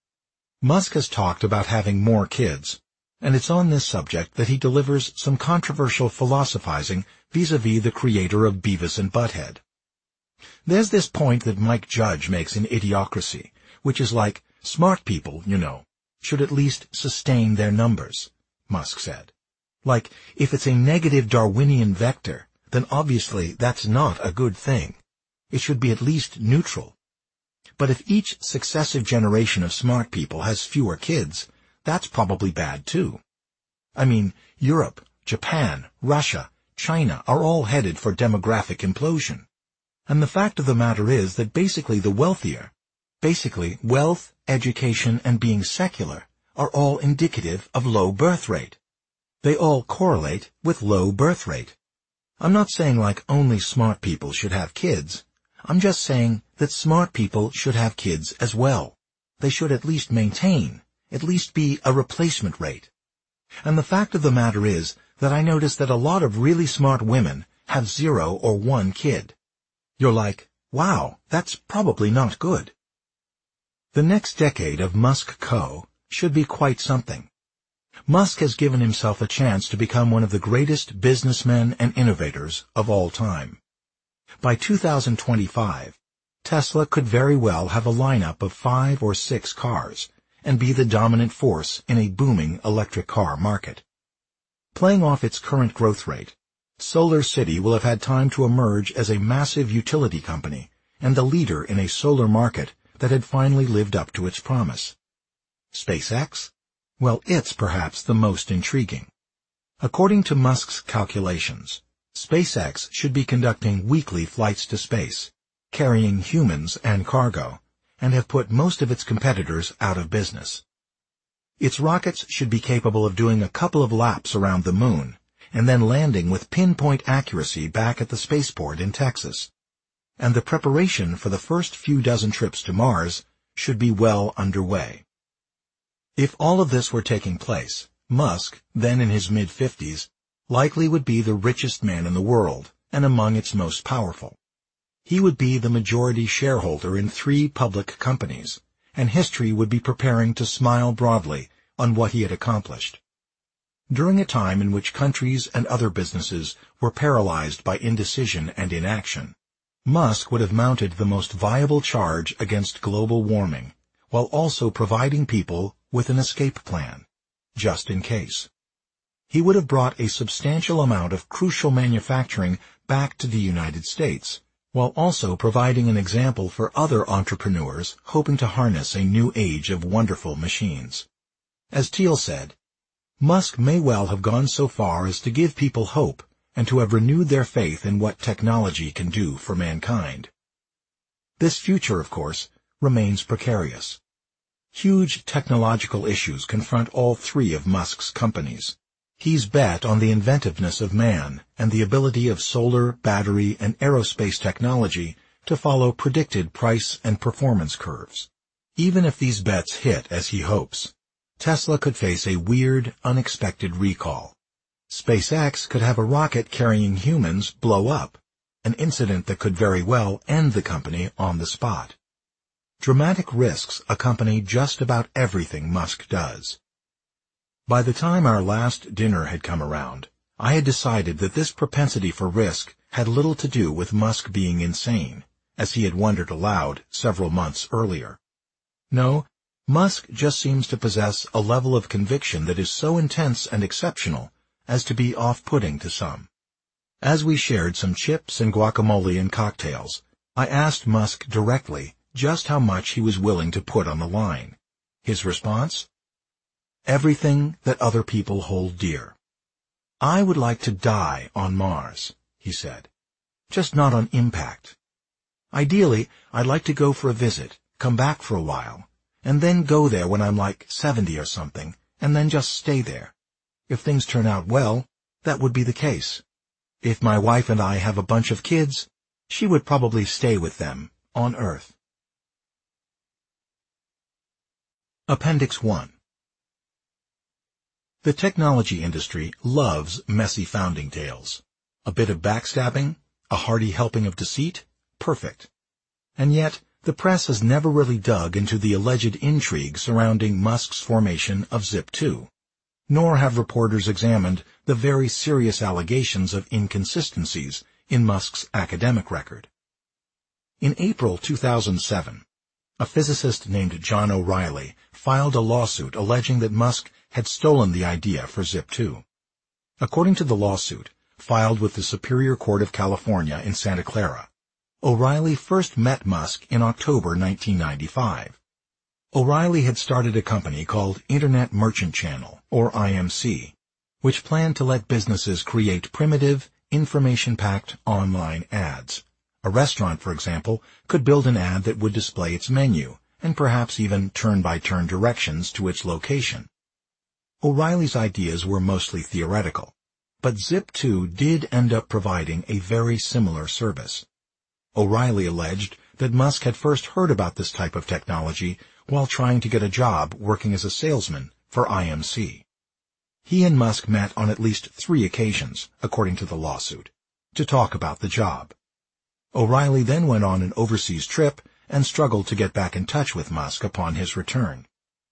Musk has talked about having more kids, and it's on this subject that he delivers some controversial philosophizing vis-a-vis the creator of Beavis and Butthead. There's this point that Mike Judge makes in Idiocracy, which is like, smart people, you know, should at least sustain their numbers, Musk said. Like, if it's a negative Darwinian vector, then obviously that's not a good thing. It should be at least neutral. But if each successive generation of smart people has fewer kids, that's probably bad too. I mean, Europe, Japan, Russia, China are all headed for demographic implosion. And the fact of the matter is that basically the wealthier, basically wealth, education, and being secular are all indicative of low birth rate. They all correlate with low birth rate. I'm not saying like only smart people should have kids. I'm just saying that smart people should have kids as well. They should at least maintain, at least be a replacement rate. And the fact of the matter is that I notice that a lot of really smart women have zero or one kid. You're like, wow, that's probably not good. The next decade of Musk Co. should be quite something. Musk has given himself a chance to become one of the greatest businessmen and innovators of all time. By two thousand twenty-five, Tesla could very well have a lineup of five or six cars and be the dominant force in a booming electric car market. Playing off its current growth rate, Solar City will have had time to emerge as a massive utility company and the leader in a solar market that had finally lived up to its promise. SpaceX? Well, it's perhaps the most intriguing. According to Musk's calculations, SpaceX should be conducting weekly flights to space, carrying humans and cargo, and have put most of its competitors out of business. Its rockets should be capable of doing a couple of laps around the moon, and then landing with pinpoint accuracy back at the spaceport in Texas. And the preparation for the first few dozen trips to Mars should be well underway. If all of this were taking place, Musk, then in his mid-fifties, likely would be the richest man in the world and among its most powerful. He would be the majority shareholder in three public companies, and history would be preparing to smile broadly on what he had accomplished. During a time in which countries and other businesses were paralyzed by indecision and inaction, Musk would have mounted the most viable charge against global warming, while also providing people with an escape plan, just in case. He would have brought a substantial amount of crucial manufacturing back to the United States, while also providing an example for other entrepreneurs hoping to harness a new age of wonderful machines. As Thiel said, Musk may well have gone so far as to give people hope and to have renewed their faith in what technology can do for mankind. This future, of course, remains precarious. Huge technological issues confront all three of Musk's companies. He's bet on the inventiveness of man and the ability of solar, battery, and aerospace technology to follow predicted price and performance curves. Even if these bets hit as he hopes, Tesla could face a weird, unexpected recall. SpaceX could have a rocket carrying humans blow up, an incident that could very well end the company on the spot. Dramatic risks accompany just about everything Musk does. By the time our last dinner had come around, I had decided that this propensity for risk had little to do with Musk being insane, as he had wondered aloud several months earlier. No, Musk just seems to possess a level of conviction that is so intense and exceptional as to be off-putting to some. As we shared some chips and guacamole and cocktails, I asked Musk directly just how much he was willing to put on the line. His response? Everything that other people hold dear. I would like to die on Mars, he said. Just not on impact. Ideally, I'd like to go for a visit, come back for a while, and then go there when I'm like seventy or something, and then just stay there. If things turn out well, that would be the case. If my wife and I have a bunch of kids, she would probably stay with them on Earth. Appendix one. The technology industry loves messy founding tales. A bit of backstabbing, a hearty helping of deceit, perfect. And yet, the press has never really dug into the alleged intrigue surrounding Musk's formation of Zip two, nor have reporters examined the very serious allegations of inconsistencies in Musk's academic record. In April two thousand seven, a physicist named John O'Reilly filed a lawsuit alleging that Musk had stolen the idea for Zip two. According to the lawsuit, filed with the Superior Court of California in Santa Clara, O'Reilly first met Musk in October nineteen ninety-five. O'Reilly had started a company called Internet Merchant Channel, or I M C, which planned to let businesses create primitive, information-packed online ads. A restaurant, for example, could build an ad that would display its menu, and perhaps even turn-by-turn directions to its location. O'Reilly's ideas were mostly theoretical, but Zip two did end up providing a very similar service. O'Reilly alleged that Musk had first heard about this type of technology while trying to get a job working as a salesman for I M C. He and Musk met on at least three occasions, according to the lawsuit, to talk about the job. O'Reilly then went on an overseas trip and struggled to get back in touch with Musk upon his return.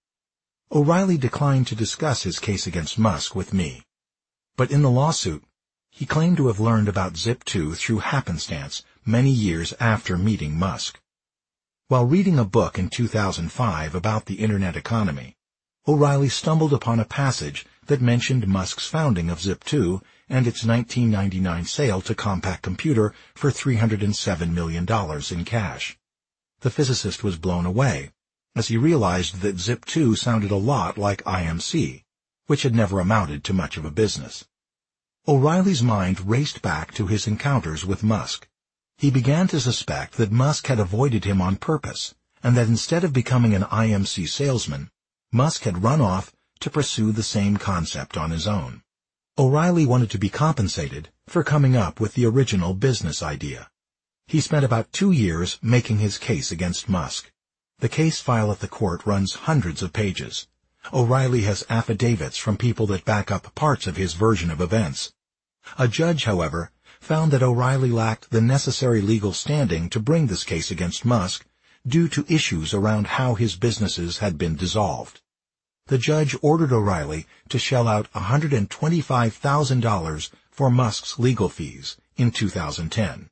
O'Reilly declined to discuss his case against Musk with me, but in the lawsuit, he claimed to have learned about Zip two through happenstance many years after meeting Musk. While reading a book in two thousand five about the Internet economy, O'Reilly stumbled upon a passage that mentioned Musk's founding of Zip two and its nineteen ninety-nine sale to Compaq Computer for three hundred seven million dollars in cash. The physicist was blown away, as he realized that Zip two sounded a lot like I M C, which had never amounted to much of a business. O'Reilly's mind raced back to his encounters with Musk. He began to suspect that Musk had avoided him on purpose, and that instead of becoming an I M C salesman, Musk had run off to pursue the same concept on his own. O'Reilly wanted to be compensated for coming up with the original business idea. He spent about two years making his case against Musk. The case file at the court runs hundreds of pages. O'Reilly has affidavits from people that back up parts of his version of events. A judge, however, found that O'Reilly lacked the necessary legal standing to bring this case against Musk due to issues around how his businesses had been dissolved. The judge ordered O'Reilly to shell out one hundred twenty-five thousand dollars for Musk's legal fees in two thousand ten.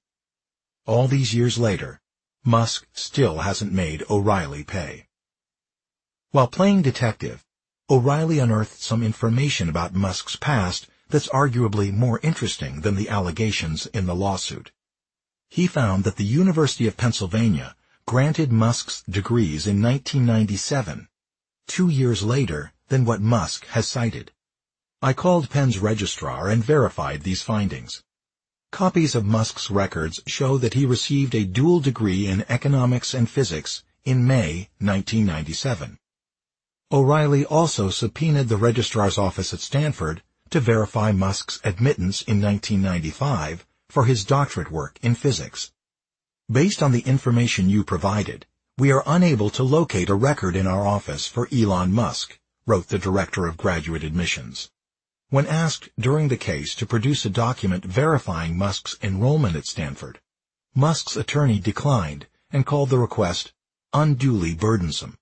All these years later, Musk still hasn't made O'Reilly pay. While playing detective, O'Reilly unearthed some information about Musk's past that's arguably more interesting than the allegations in the lawsuit. He found that the University of Pennsylvania granted Musk's degrees in nineteen ninety-seven, two years later than what Musk has cited. I called Penn's registrar and verified these findings. Copies of Musk's records show that he received a dual degree in economics and physics in May nineteen ninety-seven. O'Reilly also subpoenaed the registrar's office at Stanford to verify Musk's admittance in nineteen ninety-five for his doctorate work in physics. Based on the information you provided, we are unable to locate a record in our office for Elon Musk, wrote the director of graduate admissions. When asked during the case to produce a document verifying Musk's enrollment at Stanford, Musk's attorney declined and called the request unduly burdensome.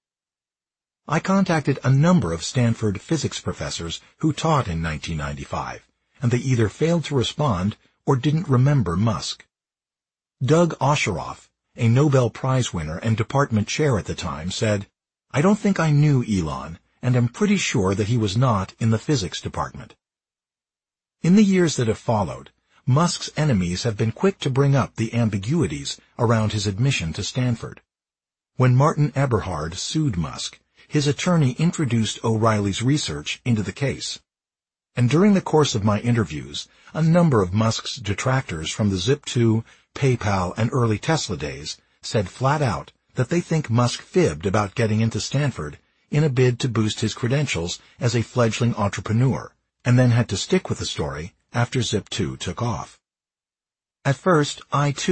I contacted a number of Stanford physics professors who taught in nineteen ninety-five, and they either failed to respond or didn't remember Musk. Doug Osheroff, a Nobel Prize winner and department chair at the time, said, "I don't think I knew Elon, and am pretty sure that he was not in the physics department." In the years that have followed, Musk's enemies have been quick to bring up the ambiguities around his admission to Stanford. When Martin Eberhard sued Musk, his attorney introduced O'Reilly's research into the case. And during the course of my interviews, a number of Musk's detractors from the Zip two, PayPal, and early Tesla days said flat out that they think Musk fibbed about getting into Stanford in a bid to boost his credentials as a fledgling entrepreneur, and then had to stick with the story after Zip two took off. At first, I too